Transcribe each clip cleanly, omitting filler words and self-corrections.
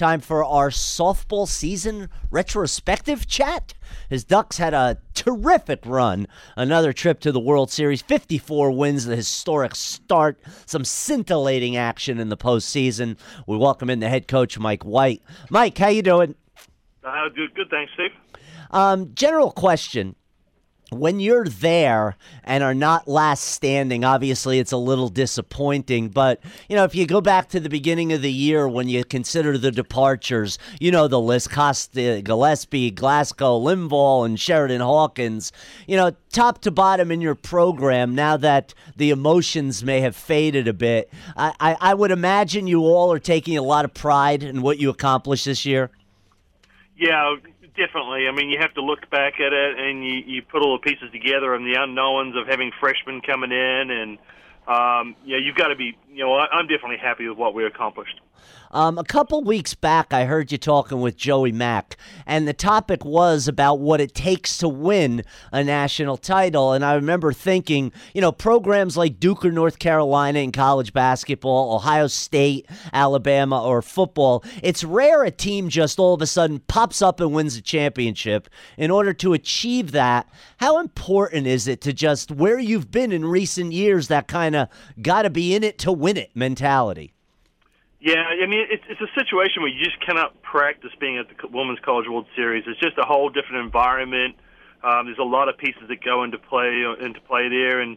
Time for our softball season retrospective chat. His Ducks had a terrific run. Another trip to the World Series, 54 wins, the historic start. Some scintillating action in the postseason. We welcome in the head coach, Mike White. Mike, how you doing? Good, thanks, Steve. General question. When you're there and are not last standing, obviously it's a little disappointing. But, if you go back to the beginning of the year when you consider the departures, the list, Costa, Gillespie, Glasgow, Limbaugh, and Sheridan Hawkins, top to bottom in your program, now that the emotions may have faded a bit, I would imagine you all are taking a lot of pride in what you accomplished this year. Yeah, definitely. I mean, you have to look back at it and you put all the pieces together and the unknowns of having freshmen coming in. And, you've got to be, I'm definitely happy with what we accomplished. A couple weeks back, I heard you talking with Joey Mack, and the topic was about what it takes to win a national title. And I remember thinking, programs like Duke or North Carolina in college basketball, Ohio State, Alabama, or football, it's rare a team just all of a sudden pops up and wins a championship. In order to achieve that, how important is it to just where you've been in recent years, that kind of got to be in it to win it mentality? Yeah, I mean, it's a situation where you just cannot practice being at the Women's College World Series. It's just a whole different environment. There's a lot of pieces that go into play there, and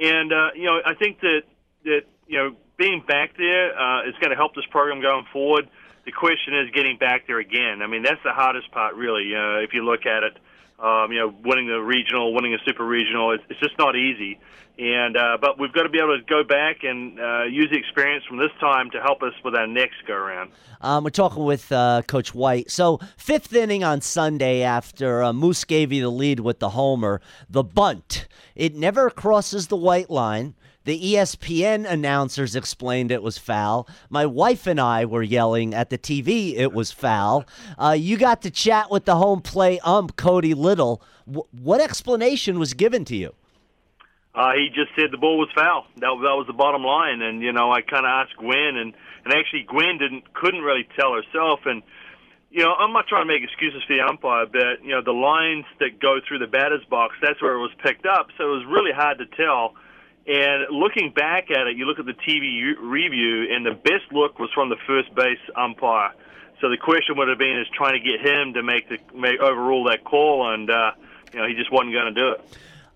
I think that being back there is going to help this program going forward. The question is getting back there again. I mean, that's the hardest part, really. If you look at it, winning the regional, winning a super regional, it's just not easy. And but we've got to be able to go back and use the experience from this time to help us with our next go-around. We're talking with Coach White. So, fifth inning on Sunday after Moose gave you the lead with the homer, the bunt. It never crosses the white line. The ESPN announcers explained it was foul. My wife and I were yelling at the TV it was foul. You got to chat with the home plate ump, Cody Little. What explanation was given to you? He just said the ball was foul. That was the bottom line. And, I kind of asked Gwen, and actually Gwen couldn't really tell herself. And, I'm not trying to make excuses for the umpire, but, the lines that go through the batter's box, that's where it was picked up. So it was really hard to tell. And looking back at it, you look at the TV review, and the best look was from the first base umpire. So the question would have been is trying to get him to overrule that call, and, he just wasn't going to do it.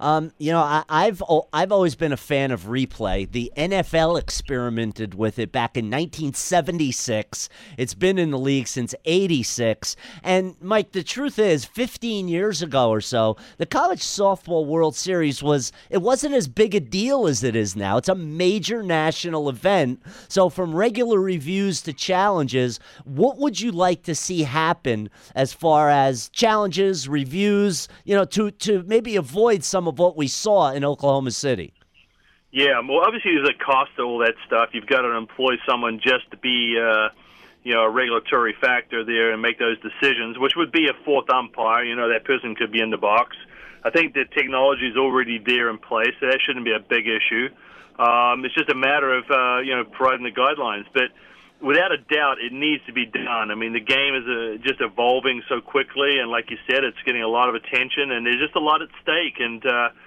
I've always been a fan of replay. The NFL experimented with it back in 1976. It's been in the league since 86. And, Mike, the truth is, 15 years ago or so, the College Softball World Series wasn't as big a deal as it is now. It's a major national event. So from regular reviews to challenges, what would you like to see happen as far as challenges, reviews, to maybe avoid some of what we saw in Oklahoma City? Yeah, well, obviously there's a cost to all that stuff. You've got to employ someone just to be, a regulatory factor there and make those decisions, which would be a fourth umpire. That person could be in the box. I think the technology is already there in place, so that shouldn't be a big issue. It's just a matter of, providing the guidelines. But without a doubt, it needs to be done. I mean, the game is just evolving so quickly, and like you said, it's getting a lot of attention, and there's just a lot at stake. And,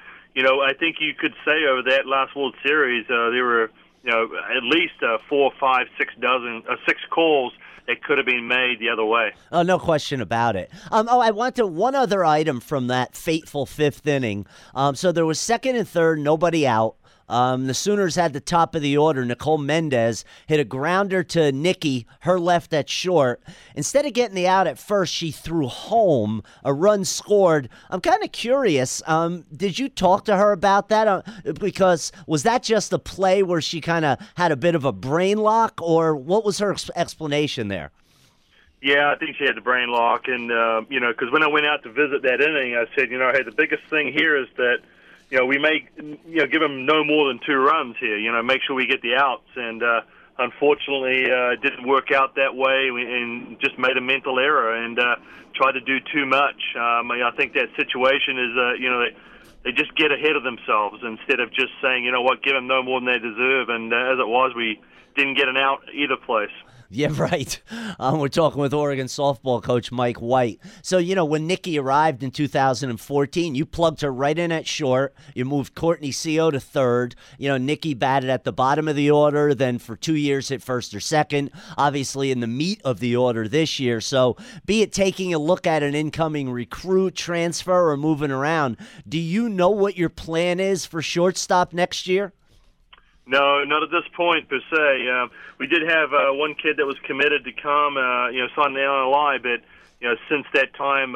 I think you could say over that last World Series, there were, at least 4, 5, 6 calls that could have been made the other way. Oh, no question about it. I want to one other item from that fateful fifth inning. So there was second and third, nobody out. The Sooners had the top of the order. Nicole Mendez hit a grounder to Nikki, her left at short. Instead of getting the out at first, she threw home. A run scored. I'm kind of curious. Did you talk to her about that? Because was that just a play where she kind of had a bit of a brain lock, or what was her explanation there? Yeah, I think she had the brain lock. And, because when I went out to visit that inning, I said, hey, the biggest thing here is that we may, give them no more than 2 runs here. Make sure we get the outs. And unfortunately, it didn't work out that way, and just made a mental error and tried to do too much. I think that situation is, they just get ahead of themselves instead of just saying, give them no more than they deserve. And as it was, we didn't get an out either place. Yeah, right. We're talking with Oregon softball coach Mike White. So, when Nikki arrived in 2014, you plugged her right in at short. You moved Courtney Co to third. Nikki batted at the bottom of the order, then for 2 years hit first or second, obviously in the meat of the order this year. So, be it taking a look at an incoming recruit, transfer, or moving around, do you know what your plan is for shortstop next year? No, not at this point per se. We did have one kid that was committed to come, signed the NLI, but since that time,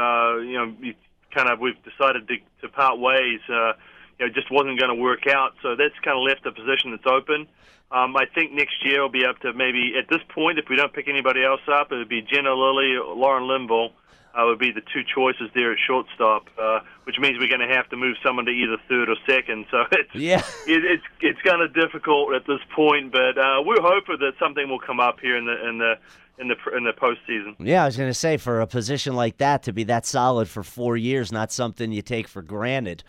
we've decided to part ways. It just wasn't going to work out, so that's kind of left the position that's open. I think next year will be up to maybe at this point, if we don't pick anybody else up, it would be Jenna Lilly, Lauren Linville. Would be the two choices there at shortstop, which means we're going to have to move someone to either third or second. So it's kind of difficult at this point, but we're hoping that something will come up here in the postseason. Yeah, I was going to say, for a position like that to be that solid for 4 years, not something you take for granted.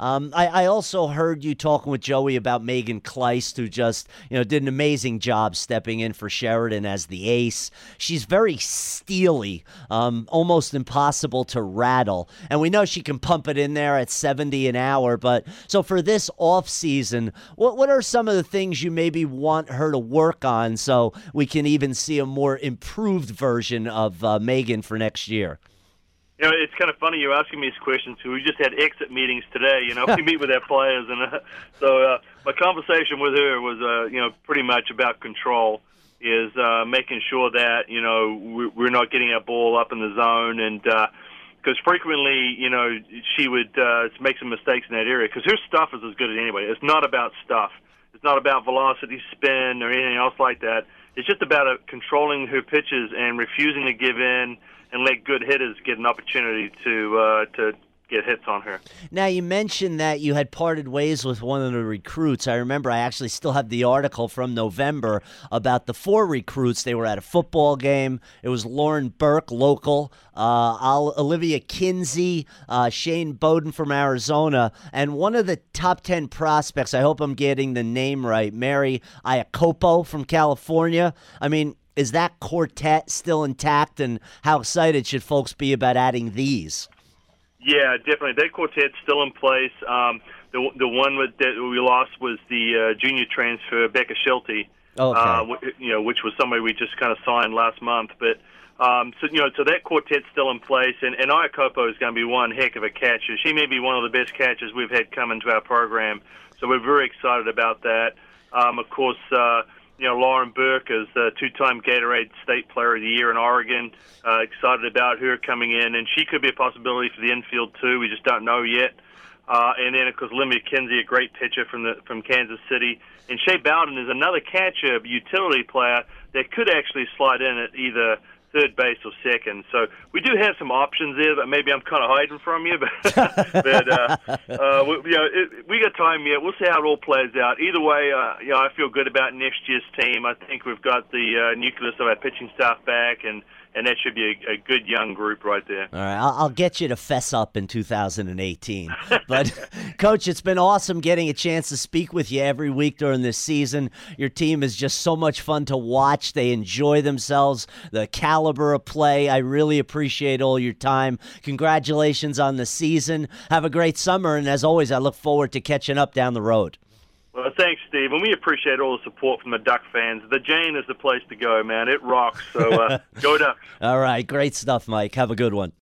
I also heard you talking with Joey about Megan Kleist, who just did an amazing job stepping in for Sheridan as the ace. She's very steely, almost impossible to rattle, and we know she can pump it in there at 70 an hour. But so for this off season, what are some of the things you maybe want her to work on so we can even see a more improved version of Megan for next year? It's kind of funny you're asking me these questions. We just had exit meetings today. We meet with our players, and so my conversation with her was, pretty much about control. Is making sure that we're not getting our ball up in the zone, and because frequently she would make some mistakes in that area. Because her stuff is as good as anybody. It's not about stuff. It's not about velocity, spin, or anything else like that. It's just about controlling her pitches and refusing to give in and let good hitters get an opportunity to get hits on her. Now, you mentioned that you had parted ways with one of the recruits. I remember I actually still have the article from November about the 4 recruits. They were at a football game. It was Lauren Burke, local, Olivia Kinsey, Shane Bowden from Arizona, and one of the top 10 prospects, I hope I'm getting the name right, Mary Iacopo from California. I mean, is that quartet still intact, and how excited should folks be about adding these? Yeah, definitely. That quartet's still in place. The one that we lost was the junior transfer, Becca Schulte, which was somebody we just kind of signed last month. But so that quartet's still in place, and Iacopo is going to be one heck of a catcher. She may be one of the best catchers we've had come into our program, so we're very excited about that. Of course, Lauren Burke is the 2-time Gatorade State Player of the Year in Oregon. Excited about her coming in, and she could be a possibility for the infield too. We just don't know yet. And then, of course, Olivia Kinsey, a great pitcher from Kansas City. And Shea Bowden is another catcher, utility player that could actually slide in at either third base or second. So we do have some options there that maybe I'm kind of hiding from you, we got time yet. We'll see how it all plays out. Either way, I feel good about next year's team. I think we've got the nucleus of our pitching staff back, and that should be a good young group right there. All right, I'll get you to fess up in 2018. But, Coach, it's been awesome getting a chance to speak with you every week during this season. Your team is just so much fun to watch. They enjoy themselves, the caliber of play. I really appreciate all your time. Congratulations on the season. Have a great summer, and as always, I look forward to catching up down the road. Well, thanks, Steve, and we appreciate all the support from the Duck fans. The Jane is the place to go, man. It rocks, so go Ducks. All right, great stuff, Mike. Have a good one.